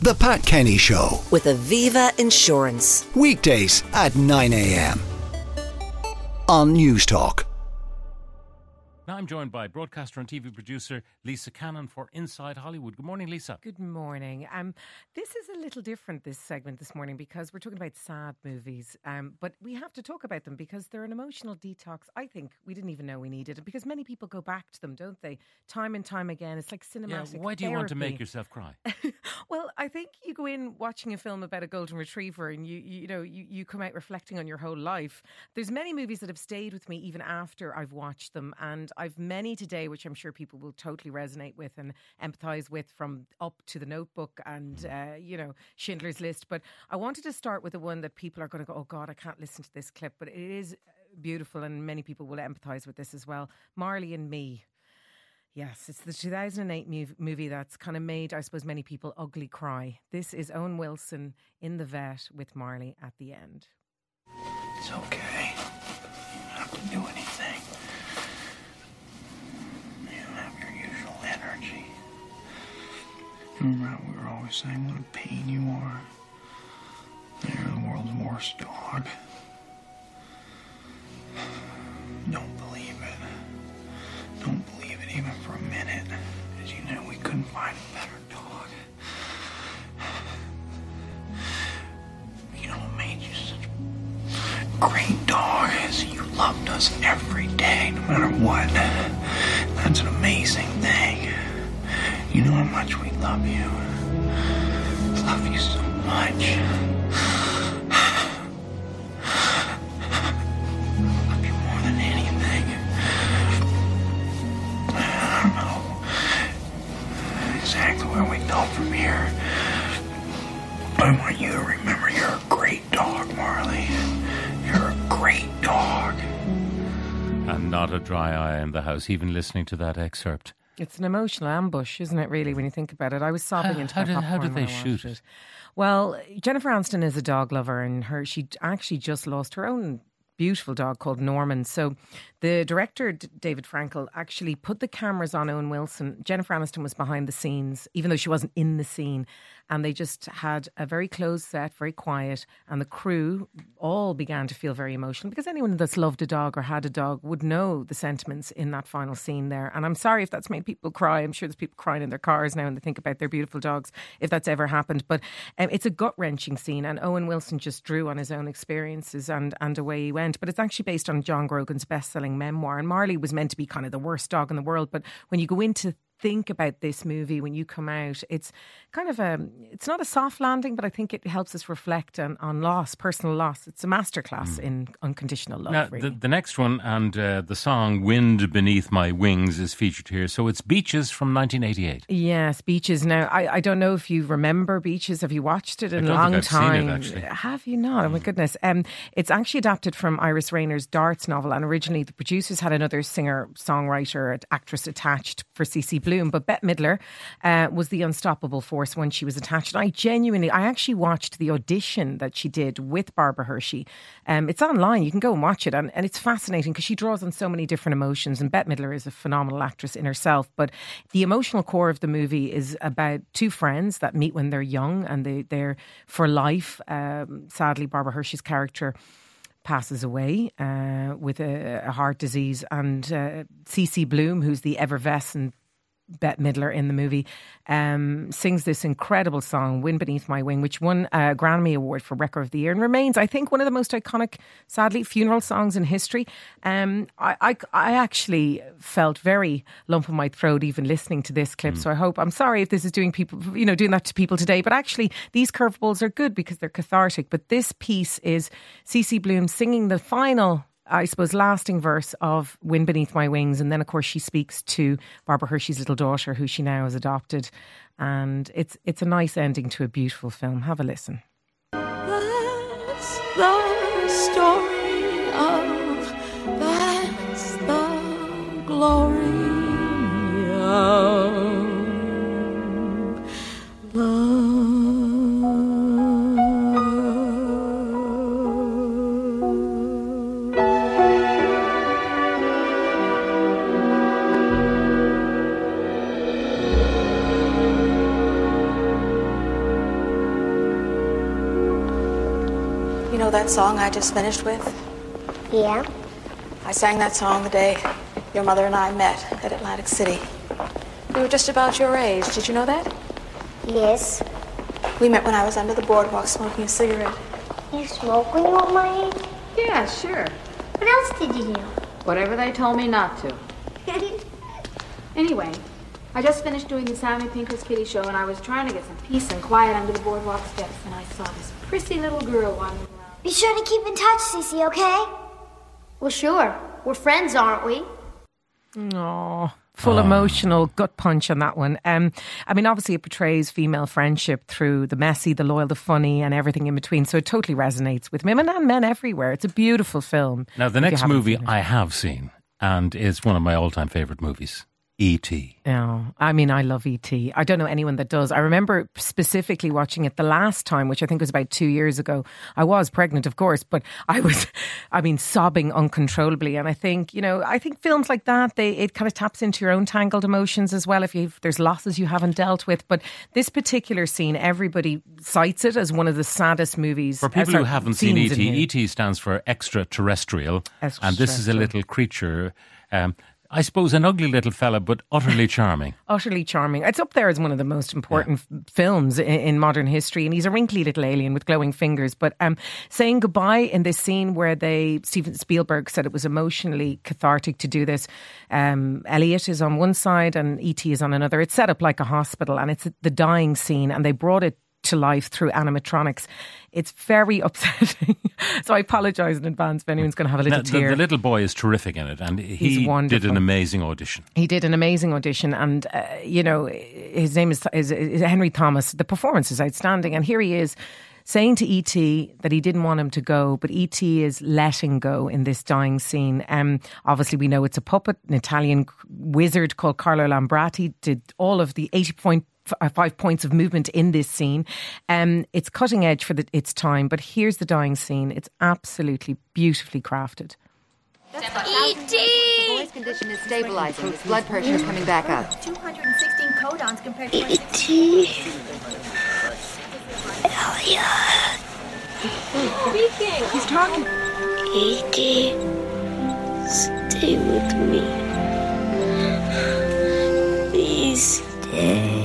The Pat Kenny Show with Aviva Insurance. Weekdays at 9 a.m. on News Talk. Now I'm joined by broadcaster and TV producer Lisa Cannon for Inside Hollywood. Good morning, Lisa. Good morning. This is a little different, this segment this morning, because we're talking about sad movies. But we have to talk about them because they're an emotional detox. I think we didn't even know we needed it, because many people go back to them, don't they? Time and time again. It's like cinematic why do you want to therapy. make yourself cry? Well, I think you go in watching a film about a golden retriever and you come out reflecting on your whole life. There's many movies that have stayed with me even after I've watched them, and I've many today which I'm sure people will totally resonate with and empathise with, from Up to The Notebook and Schindler's List. But I wanted to start with the one that people are going to go, oh God, I can't listen to this clip, but it is beautiful and many people will empathise with this as well. Marley and Me. Yes, it's the 2008 movie that's kind of made, I suppose, many people ugly cry. This is Owen Wilson in the vet with Marley at the end. It's okay. You don't have to do anything. You don't have your usual energy. Remember how we were always saying what a pain you are? You're the world's worst dog. Don't believe it. Don't believe it even for a minute. As you know, we couldn't find a better dog. You know what made you such a great dog is you loved us every day, no matter what. That's an amazing thing. You know how much we love you. Love you so much. Love you more than anything. I don't know exactly where we go from here. But I want you to remember you're a great dog, Marley. You're a great dog. And not a dry eye in the house, even listening to that excerpt. It's an emotional ambush, isn't it, really, when you think about it? I was sobbing into my popcorn. How did they when I shoot watched it? Well, Jennifer Aniston is a dog lover, and she actually just lost her own beautiful dog called Norman. So the director, David Frankel, actually put the cameras on Owen Wilson. Jennifer Aniston was behind the scenes, even though she wasn't in the scene. And they just had a very closed set, very quiet. And the crew all began to feel very emotional, because anyone that's loved a dog or had a dog would know the sentiments in that final scene there. And I'm sorry if that's made people cry. I'm sure there's people crying in their cars now when they think about their beautiful dogs, if that's ever happened. But it's a gut-wrenching scene. And Owen Wilson just drew on his own experiences and away he went. But it's actually based on John Grogan's best-selling memoir. And Marley was meant to be kind of the worst dog in the world. But when you go into think about this movie, when you come out, it's kind of it's not a soft landing, but I think it helps us reflect on loss, personal loss. It's a masterclass in unconditional love. Now, really. the next one, and the song Wind Beneath My Wings is featured here. So it's Beaches from 1988. Yes, Beaches. Now, I don't know if you remember Beaches. Have you watched it in a long time? Seen it, actually. Have you not? Oh my goodness. It's actually adapted from Iris Rayner's Darts novel, and originally the producers had another singer-songwriter, actress attached for CC Bloom, but Bette Midler was the unstoppable force when she was attached. And I actually watched the audition that she did with Barbara Hershey. It's online, you can go and watch it, and it's fascinating because she draws on so many different emotions, and Bette Midler is a phenomenal actress in herself. But the emotional core of the movie is about two friends that meet when they're young, and they're for life. Sadly, Barbara Hershey's character passes away with a heart disease, and CC Bloom, who's the effervescent Bette Midler in the movie, sings this incredible song, Wind Beneath My Wing, which won a Grammy Award for Record of the Year and remains, I think, one of the most iconic, sadly, funeral songs in history. I actually felt very lump in my throat even listening to this clip, so I'm sorry if this is doing that to people today, but actually these curveballs are good because they're cathartic. But this piece is CC Bloom singing the final, I suppose, lasting verse of Wind Beneath My Wings. And then, of course, she speaks to Barbara Hershey's little daughter, who she now has adopted. And it's a nice ending to a beautiful film. Have a listen. That's the story of, that's the glory of love. You know that song I just finished with? Yeah? I sang that song the day your mother and I met at Atlantic City. We were just about your age. Did you know that? Yes. We met when I was under the boardwalk smoking a cigarette. You smoke when you were my age? Yeah, sure. What else did you do? Whatever they told me not to. Anyway, I just finished doing the Sammy Pinker's Kitty Show, and I was trying to get some peace and quiet under the boardwalk steps, and I saw this prissy little girl wandering around. Be sure to keep in touch, Cece, okay? Well, sure. We're friends, aren't we? Oh, full emotional gut punch on that one. I mean, obviously it portrays female friendship through the messy, the loyal, the funny and everything in between. So it totally resonates with women and men everywhere. It's a beautiful film. Now, the next movie I have seen, and is one of my all-time favourite movies, E.T. Oh, I mean, I love E.T. I don't know anyone that does. I remember specifically watching it the last time, which I think was about 2 years ago. I was pregnant, of course, but I was, sobbing uncontrollably. And I think, films like that, it kind of taps into your own tangled emotions as well if there's losses you haven't dealt with. But this particular scene, everybody cites it as one of the saddest movies. For people who haven't seen E.T., E.T. stands for extraterrestrial. And this is a little creature... I suppose an ugly little fella, but utterly charming. Utterly charming. It's up there as one of the most important films in modern history. And he's a wrinkly little alien with glowing fingers. But saying goodbye in this scene where Steven Spielberg said it was emotionally cathartic to do this. Elliot is on one side and E.T. is on another. It's set up like a hospital and it's the dying scene. And they brought it to life through animatronics. It's very upsetting. So I apologise in advance if anyone's going to have a little tear. The little boy is terrific in it, and he did an amazing audition. He did an amazing audition, and his name is Henry Thomas. The performance is outstanding, and here he is saying to E.T. that he didn't want him to go, but E.T. is letting go in this dying scene. Obviously, we know it's a puppet. An Italian wizard called Carlo Lambrati did all of the 5 points of movement in this scene. It's cutting edge for its time, but here's the dying scene. It's absolutely beautifully crafted. E.T. The boy's condition is stabilizing. His blood pressure is coming back up. 216 codons compared to... E.T. Elliot. Speaking. He's talking. E.T. Stay with me. Please stay.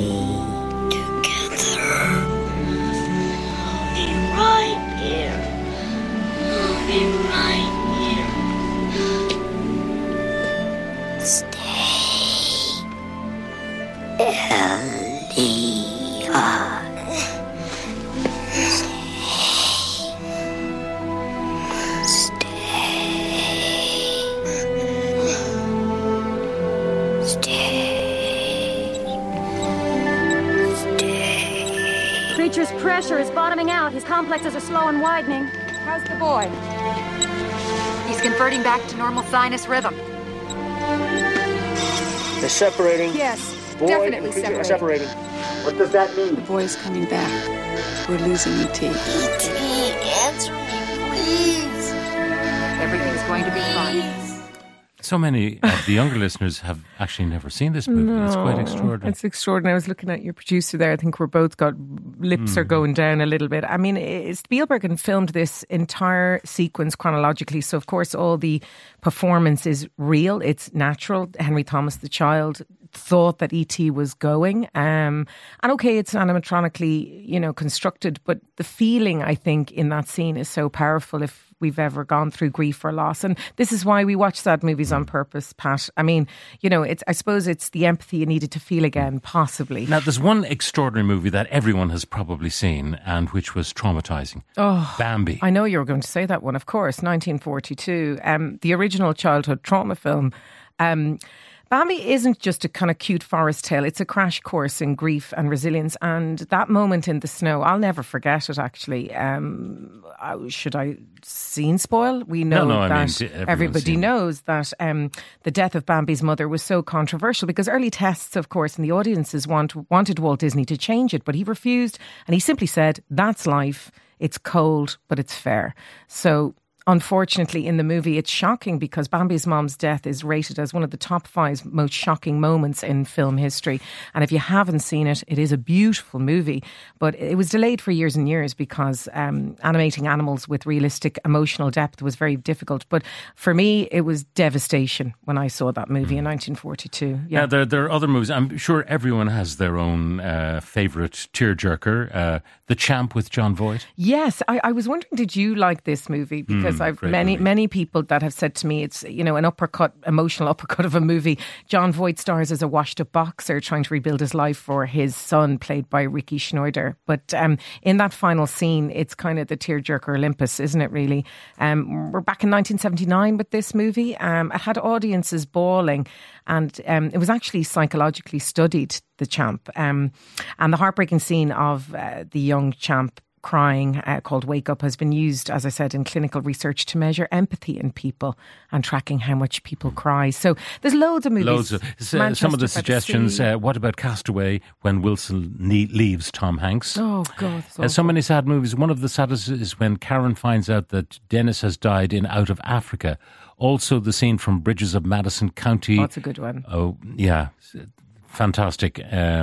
Creature's pressure is bottoming out. His complexes are slow and widening. How's the boy? He's converting back to normal sinus rhythm. They're separating. Yes, Boy definitely separating. What does that mean? The boy's coming back. We're losing E.T. E.T., answer me, please. Everything's going to be fine. So many of the younger listeners have actually never seen this movie. No, it's quite extraordinary. It's extraordinary. I was looking at your producer there. I think we're both got lips are going down a little bit. I mean, Spielberg had filmed this entire sequence chronologically. So, of course, all the performance is real. It's natural. Henry Thomas, the child, thought that E.T. was going. And okay, it's animatronically, constructed, but the feeling, I think, in that scene is so powerful if we've ever gone through grief or loss. And this is why we watch sad movies on purpose, Pat. I mean, I suppose it's the empathy you needed to feel again, possibly. Now, there's one extraordinary movie that everyone has probably seen and which was traumatising. Oh, Bambi. I know you were going to say that one, of course, 1942. The original childhood trauma film. Bambi isn't just a kind of cute forest tale. It's a crash course in grief and resilience. And that moment in the snow, I'll never forget it, actually. Should I scene spoil? We know that everybody knows that the death of Bambi's mother was so controversial because early tests, of course, and the audiences wanted Walt Disney to change it, but he refused. And he simply said, that's life. It's cold, but it's fair. So unfortunately, in the movie. It's shocking because Bambi's mom's death is rated as one of the top 5 most shocking moments in film history. And if you haven't seen it, it is a beautiful movie. But it was delayed for years and years because animating animals with realistic emotional depth was very difficult. But for me, it was devastation when I saw that movie in 1942. Yeah, there are other movies. I'm sure everyone has their own favourite tearjerker. The Champ with Jon Voight. Yes, I was wondering, did you like this movie? Because I've many people that have said to me it's, you know, an emotional uppercut of a movie. Jon Voight stars as a washed up boxer trying to rebuild his life for his son, played by Ricky Schneider. But in that final scene, it's kind of the tearjerker Olympus, isn't it really? We're back in 1979 with this movie. It had audiences bawling, and it was actually psychologically studied, The Champ. And the heartbreaking scene of the young champ crying, called Wake Up, has been used, as I said, in clinical research to measure empathy in people and tracking how much people cry. So there's loads of movies. Some of the suggestions. What about Castaway, when Wilson leaves Tom Hanks? Oh, God. So many sad movies. One of the saddest is when Karen finds out that Dennis has died in Out of Africa. Also the scene from Bridges of Madison County. That's a good one. Oh, yeah. Fantastic.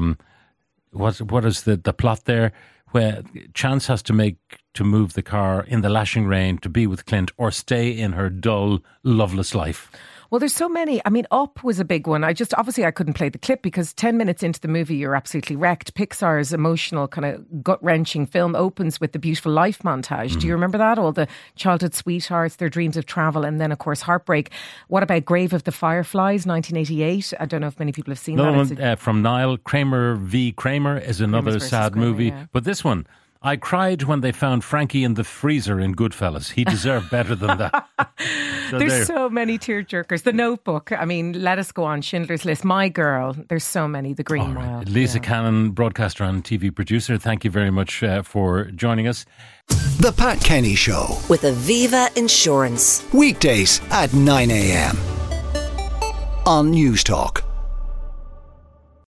What is the plot there? Where Chance has to move the car in the lashing rain to be with Clint or stay in her dull, loveless life. Well, there's so many. I mean, Up was a big one. I couldn't play the clip because 10 minutes into the movie, you're absolutely wrecked. Pixar's emotional, kind of gut-wrenching film opens with the Beautiful Life montage. Do you remember that? All the childhood sweethearts, their dreams of travel, and then, of course, heartbreak. What about Grave of the Fireflies, 1988? I don't know if many people have seen that. From Niall, Kramer v. Kramer is another sad movie. Yeah. But this one, I cried when they found Frankie in the freezer in Goodfellas. He deserved better than that. There's so many tearjerkers. The Notebook. I mean, let us go on. Schindler's List. My Girl. There's so many. The Green Mile. Lisa Cannon, broadcaster and TV producer. Thank you very much for joining us. The Pat Kenny Show with Aviva Insurance. Weekdays at 9 a.m. on News Talk.